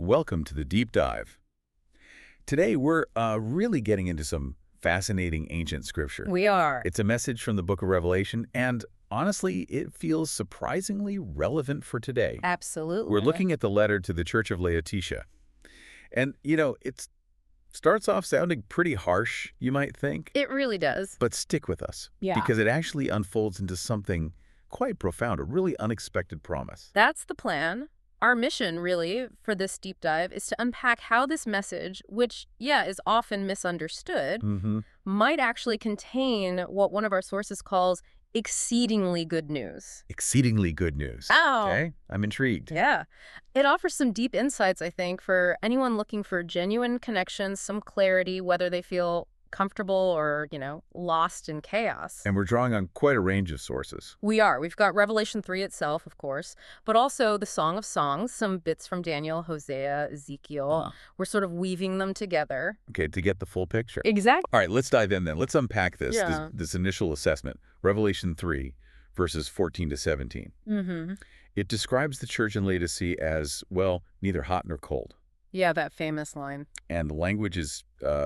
Welcome to the Deep Dive. Today, we're really getting into some fascinating ancient scripture. We are. It's a message from the book of Revelation, and honestly, it feels surprisingly relevant for today. Absolutely. We're looking at the letter to the Church of Laodicea. And, it starts off sounding pretty harsh, you might think. It really does. But stick with us. Yeah. Because it actually unfolds into something quite profound, a really unexpected promise. That's the plan. Our mission, really, for this deep dive is to unpack how this message, which, is often misunderstood, might actually contain what one of our sources calls exceedingly good news. Exceedingly good news. Oh. Okay, I'm intrigued. Yeah. It offers some deep insights, I think, for anyone looking for genuine connections, some clarity, whether they feel comfortable or, lost in chaos. And we're drawing on quite a range of sources. We are. We've got Revelation 3 itself, of course, but also the Song of Songs, some bits from Daniel, Hosea, Ezekiel. We're sort of weaving them together. Okay, to get the full picture. Exactly. All right, let's dive in then. Let's unpack this, Yeah. this initial assessment. Revelation 3, verses 14 to 17. It describes the church in Laodicea as, well, neither hot nor cold. Yeah, that famous line. And the language is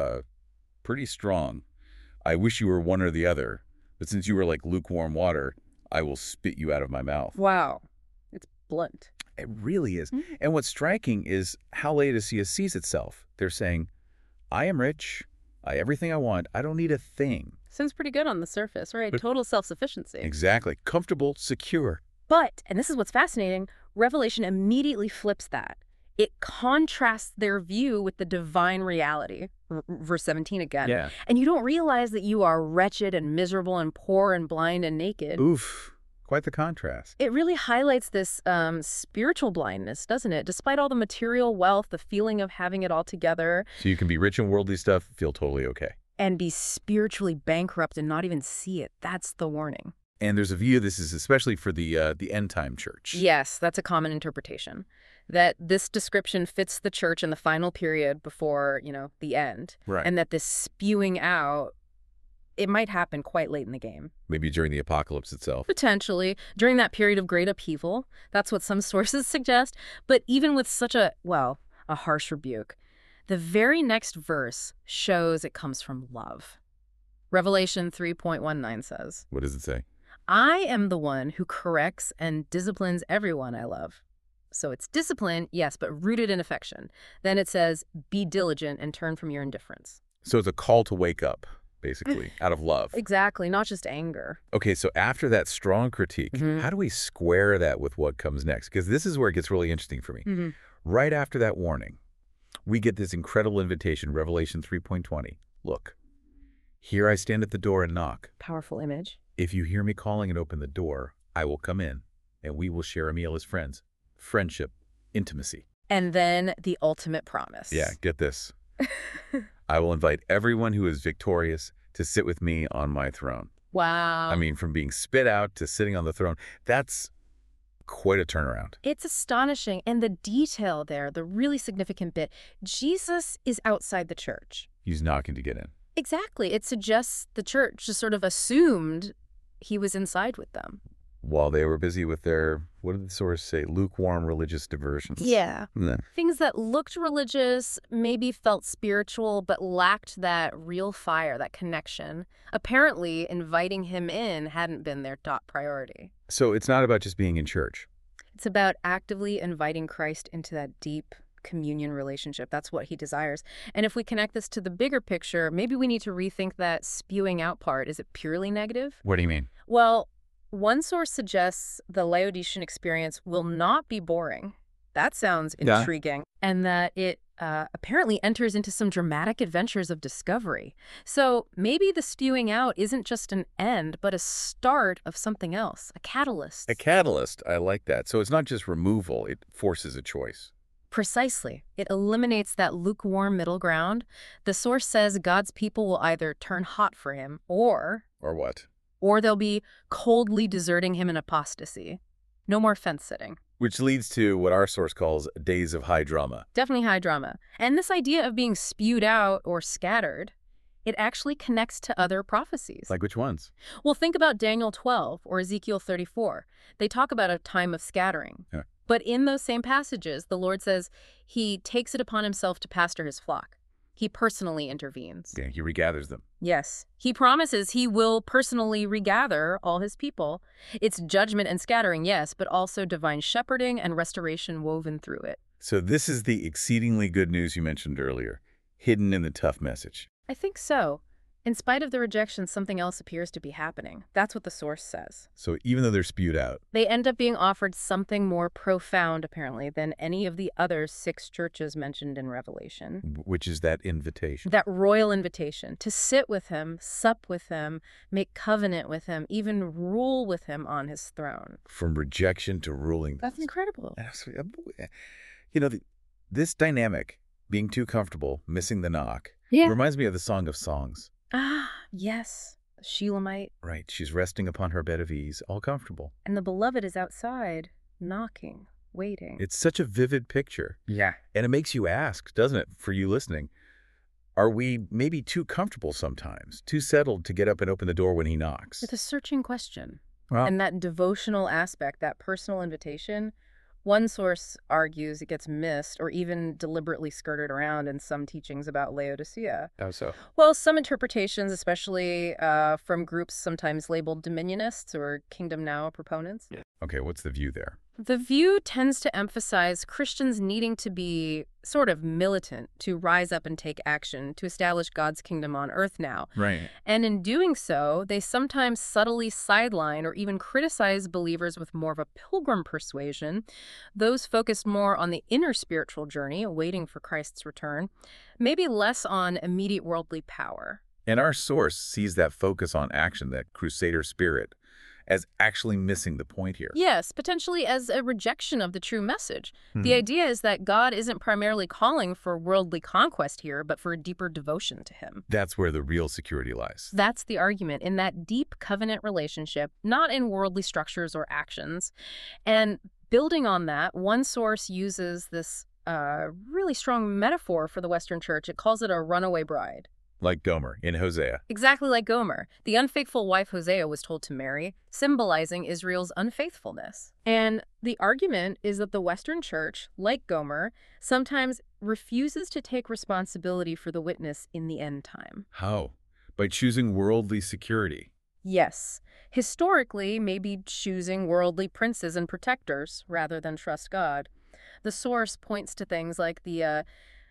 pretty strong. I wish you were one or the other, but since you were like lukewarm water, I will spit you out of my mouth. Wow. It's blunt. It really is. And what's striking is how Laodicea sees itself. They're saying, I am rich. I everything I want. I don't need a thing. Sounds pretty good on the surface, right? Total self-sufficiency. Exactly. Comfortable, secure. But, and this is what's fascinating, Revelation immediately flips that. It contrasts their view with the divine reality. Verse 17 again. Yeah. And you don't realize that you are wretched and miserable and poor and blind and naked. Oof. Quite the contrast. It really highlights this spiritual blindness, doesn't it? Despite all the material wealth, the feeling of having it all together. So you can be rich in worldly stuff, feel totally okay. And be spiritually bankrupt and not even see it. That's the warning. And there's a view, this is especially for the end-time church. Yes, that's a common interpretation. That this description fits the church in the final period before, the end. Right. And that this spewing out, it might happen quite late in the game. Maybe during the apocalypse itself. Potentially, during that period of great upheaval. That's what some sources suggest. But even with such a harsh rebuke, the very next verse shows it comes from love. Revelation 3:19 says, What does it say? I am the one who corrects and disciplines everyone I love. So it's discipline, yes, but rooted in affection. Then it says, be diligent and turn from your indifference. So it's a call to wake up, basically, out of love. Exactly, not just anger. Okay, so after that strong critique, how do we square that with what comes next? Because this is where it gets really interesting for me. Right after that warning, we get this incredible invitation, Revelation 3:20. Look, here I stand at the door and knock. Powerful image. If you hear me calling and open the door, I will come in, and we will share a meal as friends. Friendship, intimacy. And then the ultimate promise. Yeah, get this. I will invite everyone who is victorious to sit with me on my throne. Wow. I mean, from being spit out to sitting on the throne, that's quite a turnaround. It's astonishing. And the detail there, the really significant bit, Jesus is outside the church. He's knocking to get in. Exactly. It suggests the church just sort of assumed he was inside with them. While they were busy with their, what did the source say, lukewarm religious diversions. Yeah. Yeah. Things that looked religious, maybe felt spiritual, but lacked that real fire, that connection. Apparently, inviting him in hadn't been their top priority. So it's not about just being in church. It's about actively inviting Christ into that deep communion relationship. That's what he desires. And if we connect this to the bigger picture, maybe we need to rethink that spewing out part. Is it purely negative? What do you mean? Well, one source suggests the Laodicean experience will not be boring. That sounds intriguing. And that it apparently enters into some dramatic adventures of discovery. So maybe the spewing out isn't just an end, but a start of something else, a catalyst. A catalyst. I like that. So it's not just removal. It forces a choice. Precisely. It eliminates that lukewarm middle ground. The source says God's people will either turn hot for him Or what? Or they'll be coldly deserting him in apostasy. No more fence sitting. Which leads to what our source calls days of high drama. Definitely high drama. And this idea of being spewed out or scattered, it actually connects to other prophecies. Like which ones? Well, think about Daniel 12 or Ezekiel 34. They talk about a time of scattering. Yeah. But in those same passages, the Lord says he takes it upon himself to pastor his flock. He personally intervenes. Yeah, he regathers them. Yes. He promises he will personally regather all his people. It's judgment and scattering, yes, but also divine shepherding and restoration woven through it. So this is the exceedingly good news you mentioned earlier, hidden in the tough message. I think so. In spite of the rejection, something else appears to be happening. That's what the source says. So even though they're spewed out, They end up being offered something more profound, apparently, than any of the other 6 churches mentioned in Revelation. which is that invitation. That royal invitation to sit with him, sup with him, make covenant with him, even rule with him on his throne. From rejection to ruling. That's incredible. You know, this dynamic, being too comfortable, missing the knock, Yeah. reminds me of the Song of Songs. Ah, yes. The Shulamite. Right, she's resting upon her bed of ease, all comfortable. And the beloved is outside, knocking, waiting. It's such a vivid picture. Yeah. And it makes you ask, doesn't it, for you listening, are we maybe too comfortable sometimes, too settled to get up and open the door when he knocks? It's a searching question. Well, And that devotional aspect, that personal invitation, one source argues it gets missed or even deliberately skirted around in some teachings about Laodicea. how so? Well, some interpretations, especially from groups sometimes labeled dominionists or Kingdom Now proponents, Okay, what's the view there? the view tends to emphasize Christians needing to be sort of militant, to rise up and take action, to establish God's kingdom on earth now. Right. And in doing so, they sometimes subtly sideline or even criticize believers with more of a pilgrim persuasion, those focused more on the inner spiritual journey, waiting for Christ's return, maybe less on immediate worldly power. And our source sees that focus on action, that crusader spirit, as actually missing the point here. Yes, potentially as a rejection of the true message. The idea is that God isn't primarily calling for worldly conquest here, but for a deeper devotion to him. That's where the real security lies. That's the argument, in that deep covenant relationship, not in worldly structures or actions. And building on that, one source uses this really strong metaphor for the Western church. It calls it a runaway bride. Like Gomer in Hosea. Exactly like Gomer. The unfaithful wife Hosea was told to marry, symbolizing Israel's unfaithfulness. And the argument is that the Western church, like Gomer, sometimes refuses to take responsibility for the witness in the end time. How? By choosing worldly security. Yes. Historically, maybe choosing worldly princes and protectors rather than trust God. The source points to things like the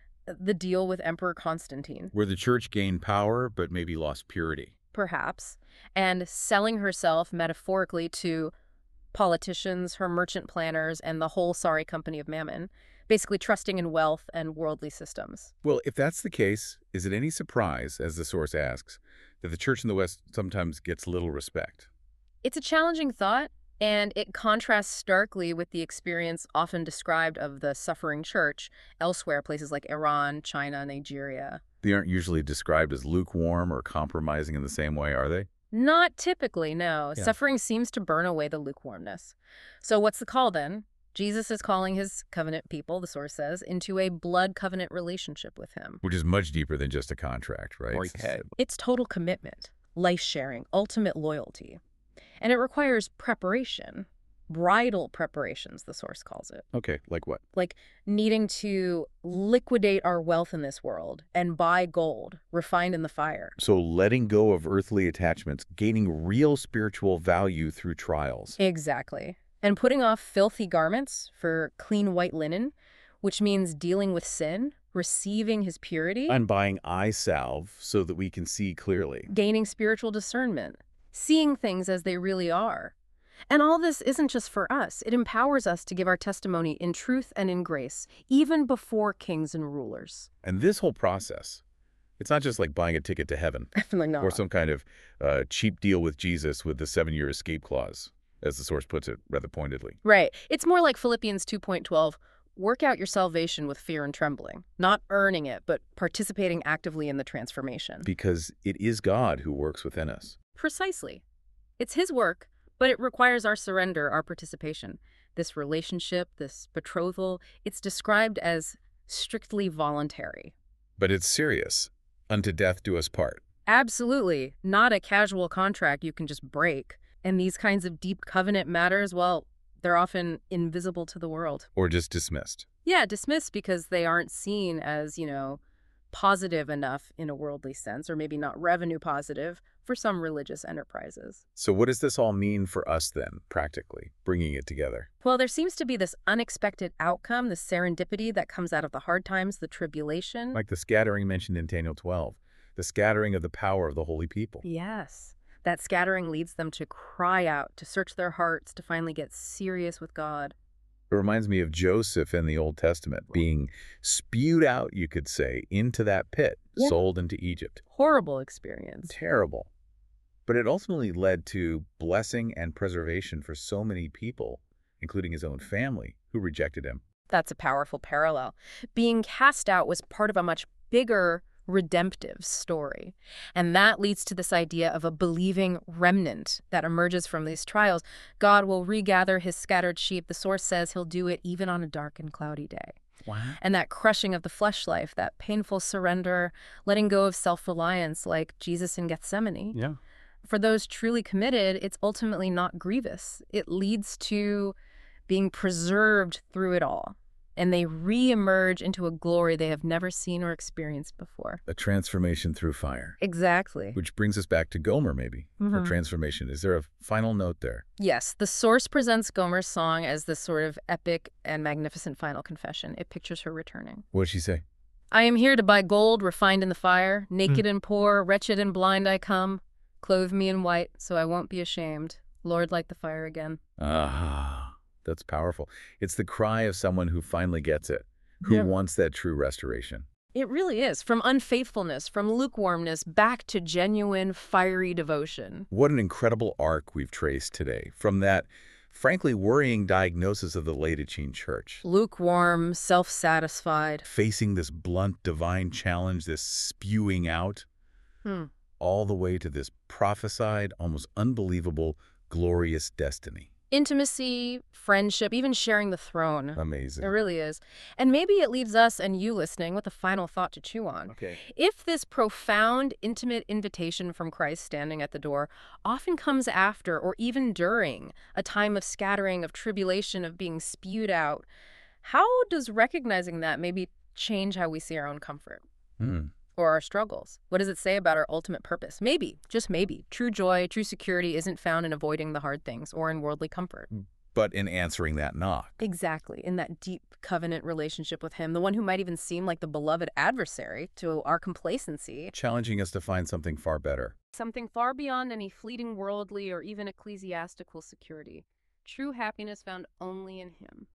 deal with Emperor Constantine, Where the church gained power, but maybe lost purity. perhaps, and selling herself metaphorically to politicians, her merchant planners, and the whole sorry company of Mammon, basically trusting in wealth and worldly systems. Well, if that's the case, is it any surprise, as the source asks, that the church in the West sometimes gets little respect? It's a challenging thought, and it contrasts starkly with the experience often described of the suffering church elsewhere, places like Iran, China, Nigeria. They aren't usually described as lukewarm or compromising in the same way, are they? Not typically, no. Yeah. Suffering seems to burn away the lukewarmness. So what's the call then? Jesus is calling his covenant people, the source says, into a blood covenant relationship with him. Which is much deeper than just a contract, right? It's total commitment, life-sharing, ultimate loyalty. And it requires preparation, bridal preparations, the source calls it. Okay, like what? Like needing to liquidate our wealth in this world and buy gold refined in the fire. So letting go of earthly attachments, gaining real spiritual value through trials. Exactly. And putting off filthy garments for clean white linen, which means dealing with sin, receiving his purity, And buying eye salve so that we can see clearly. gaining spiritual discernment, seeing things as they really are. And all this isn't just for us. It empowers us to give our testimony in truth and in grace, even before kings and rulers. And this whole process, it's not just like buying a ticket to heaven Definitely not. or some kind of cheap deal with Jesus with the 7-year escape clause, as the source puts it rather pointedly. Right. It's more like Philippians 2.12. Work out your salvation with fear and trembling, not earning it, but participating actively in the transformation. Because it is God who works within us. Precisely. It's his work, but it requires our surrender, our participation. This relationship, this betrothal, it's described as strictly voluntary. But it's serious. Unto death do us part. Absolutely. Not a casual contract you can just break. And these kinds of deep covenant matters, well, They're often invisible to the world. Or just dismissed. Yeah, dismissed because they aren't seen as, positive enough in a worldly sense, or maybe not revenue positive for some religious enterprises. So what does this all mean for us then, practically, bringing it together? Well, there seems to be this unexpected outcome, this serendipity that comes out of the hard times, the tribulation. Like the scattering mentioned in Daniel 12, the scattering of the power of the holy people. Yes. That scattering leads them to cry out, to search their hearts, to finally get serious with God. It reminds me of Joseph in the Old Testament being spewed out, you could say, into that pit, sold into Egypt. Horrible experience. Terrible. But it ultimately led to blessing and preservation for so many people, including his own family, who rejected him. That's a powerful parallel. Being cast out was part of a much bigger redemptive story. And that leads to this idea of a believing remnant that emerges from these trials. God will regather his scattered sheep. The source says he'll do it even on a dark and cloudy day. Wow. And that crushing of the flesh life, that painful surrender, letting go of self-reliance like Jesus in Gethsemane. Yeah. For those truly committed, it's ultimately not grievous. It leads to being preserved through it all. And they re-emerge into a glory they have never seen or experienced before. A transformation through fire. Exactly. Which brings us back to Gomer, maybe, for transformation. Is there a final note there? Yes. The source presents Gomer's song as this sort of epic and magnificent final confession. It pictures her returning. What does she say? I am here to buy gold refined in the fire. Naked and poor, wretched and blind I come. Clothe me in white, so I won't be ashamed. Lord, light the fire again. Ah. That's powerful. It's the cry of someone who finally gets it, who wants that true restoration. It really is. From unfaithfulness, from lukewarmness, back to genuine, fiery devotion. What an incredible arc we've traced today, from that, frankly, worrying diagnosis of the Laodicean church. Lukewarm, self-satisfied. Facing this blunt divine challenge, this spewing out, all the way to this prophesied, almost unbelievable, glorious destiny. Intimacy, friendship, even sharing the throne. Amazing. It really is. And maybe it leaves us and you listening with a final thought to chew on. Okay. If this profound, intimate invitation from Christ standing at the door often comes after or even during a time of scattering, of tribulation, of being spewed out, how does recognizing that maybe change how we see our own comfort? Or our struggles? What does it say about our ultimate purpose? Maybe, just maybe, true joy, true security isn't found in avoiding the hard things or in worldly comfort. But in answering that knock. Exactly, in that deep covenant relationship with him, the one who might even seem like the beloved adversary to our complacency. Challenging us to find something far better. Something far beyond any fleeting worldly or even ecclesiastical security. True happiness found only in him.